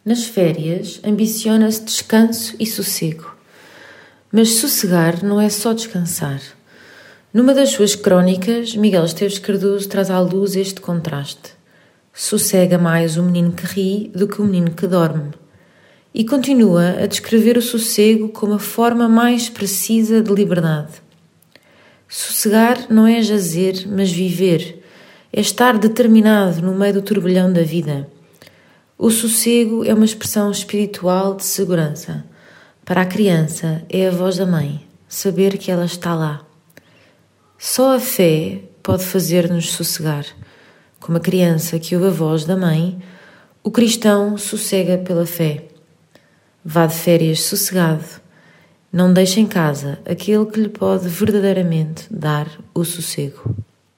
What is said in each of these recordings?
Nas férias, ambiciona-se descanso e sossego. Mas sossegar não é só descansar. Numa das suas crónicas, Miguel Esteves Cardoso traz à luz este contraste. Sossega mais o menino que ri do que o menino que dorme. E continua a descrever o sossego como a forma mais precisa de liberdade. Sossegar não é jazer, mas viver. É estar determinado no meio do turbilhão da vida. O sossego é uma expressão espiritual de segurança. Para a criança é a voz da mãe, saber que ela está lá. Só a fé pode fazer-nos sossegar. Como a criança que ouve a voz da mãe, o cristão sossega pela fé. Vá de férias sossegado. Não deixe em casa aquele que lhe pode verdadeiramente dar o sossego.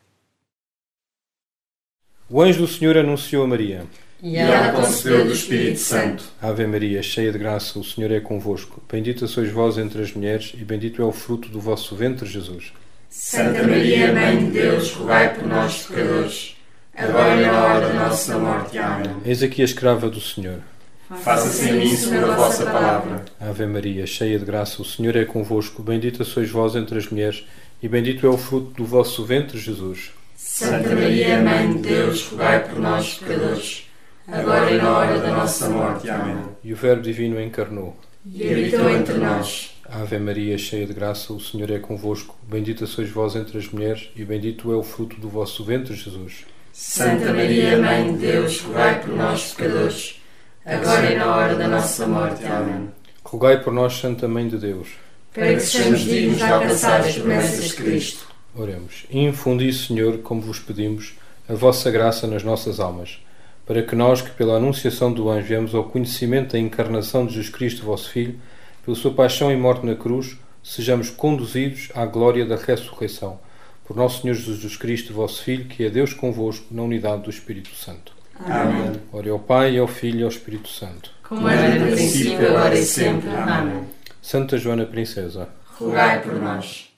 O anjo do Senhor anunciou a Maria. E ela concebeu do Espírito Santo. Ave Maria, cheia de graça, o Senhor é convosco. Bendita sois vós entre as mulheres, e bendito é o fruto do vosso ventre, Jesus. Santa Maria, Mãe de Deus, rogai por nós, pecadores, agora e na hora da nossa morte. Amém. Eis aqui a escrava do Senhor. Faça-se em mim segundo a vossa palavra. Ave Maria, cheia de graça, o Senhor é convosco. Bendita sois vós entre as mulheres, e bendito é o fruto do vosso ventre, Jesus. Santa Maria, Mãe de Deus, rogai por nós, pecadores, agora e na hora da nossa morte. Amém. E o Verbo Divino encarnou. E habitou entre nós. Ave Maria, cheia de graça, o Senhor é convosco. Bendita sois vós entre as mulheres, e bendito é o fruto do vosso ventre, Jesus. Santa Maria, Mãe de Deus, rogai por nós, pecadores, agora e na hora da nossa morte. Amém. Rogai por nós, Santa Mãe de Deus, para que sejamos dignos de alcançar as promessas de Cristo. Oremos. Infundi, Senhor, como vos pedimos, a vossa graça nas nossas almas, para que nós, que pela anunciação do anjo viemos ao conhecimento da encarnação de Jesus Cristo, vosso Filho, pela sua paixão e morte na cruz, sejamos conduzidos à glória da ressurreição. Por nosso Senhor Jesus Cristo, vosso Filho, que é Deus convosco, na unidade do Espírito Santo. Amém. Glória ao Pai, ao Filho e ao Espírito Santo. Como era no princípio, agora e sempre. Amém. Santa Joana Princesa, rogai por nós.